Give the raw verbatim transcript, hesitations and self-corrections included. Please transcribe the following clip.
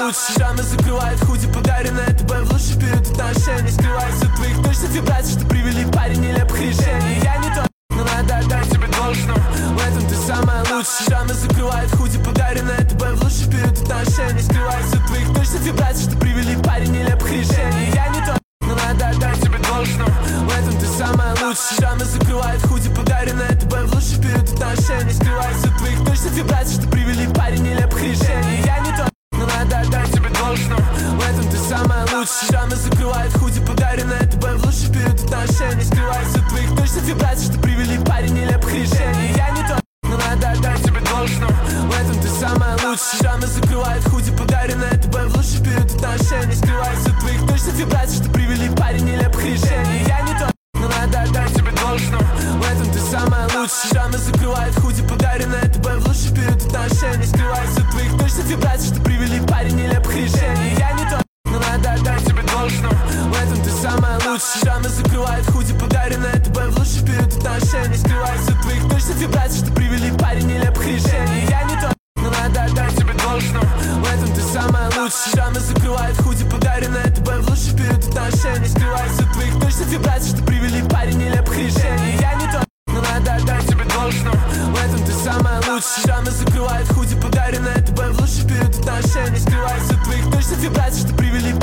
лучше. Шрамы закрывают худи, подаренное тобой в лучший период отношений. Скрывается от твоих точных вибраций, что привели парень нелепых решений. Я не тот, но надо отдать тебе должное. В этом ты самая лучшая. Шрамы закрывают худи, подаренное тобой в лучший период отношений. Скрывается от твоих точных вибраций, что привели парень нелепых решений. Я не тот, но надо отдать тебе должное. В этом ты самая лучшая. Шрамы закрывают худи, подаренное тобой в лучший период отношений. Скрывается от твоих точных вибраций, что привели парень нелепых решений. Я не тот, но надо отдать тебе должное. В этом ты самая лучшая. Шрамы закрывают худи, подаренное тобой в лучший период отношений. Скрывается от твоих точных вибраций, что привели парень нелепых решений. Я не тот, но надо отдать тебе должное. В этом ты самая лучшая. Шрамы закрывают худи, подаренное тобой в лучший период отношений. Скрывается от твоих точных вибраций, что привели парень нелепых решений. Я не тот, но надо отдать тебе должное. В этом ты самая лучшая. Шрамы закрывают худи, подаренное тобой в лучший период отношений. Скрывается от твоих точных вибраций, что привели парень нелепых решений. Я не тот, но надо отдать тебе должное. В этом ты самая лучшая. Шрамы закрывают худи, подаренное тобой в лучший период отношений. Скрывается от твоих точных вибраций, что привели парень нелепых решений. Я не тот, но надо отдать тебе должное. В этом ты самая лучшая. Шрамы закрывают худи, подаренное тобой в лучший период отношений. Скрывается от твоих точных вибраций, что привели парень нелепых решений. Я не тот, но надо отдать тебе должное. В этом ты самая лучшая. Шрамы закрывают худи, подаренное тобой в лучший период отношений. Скрывается от твоих точных вибраций, что привели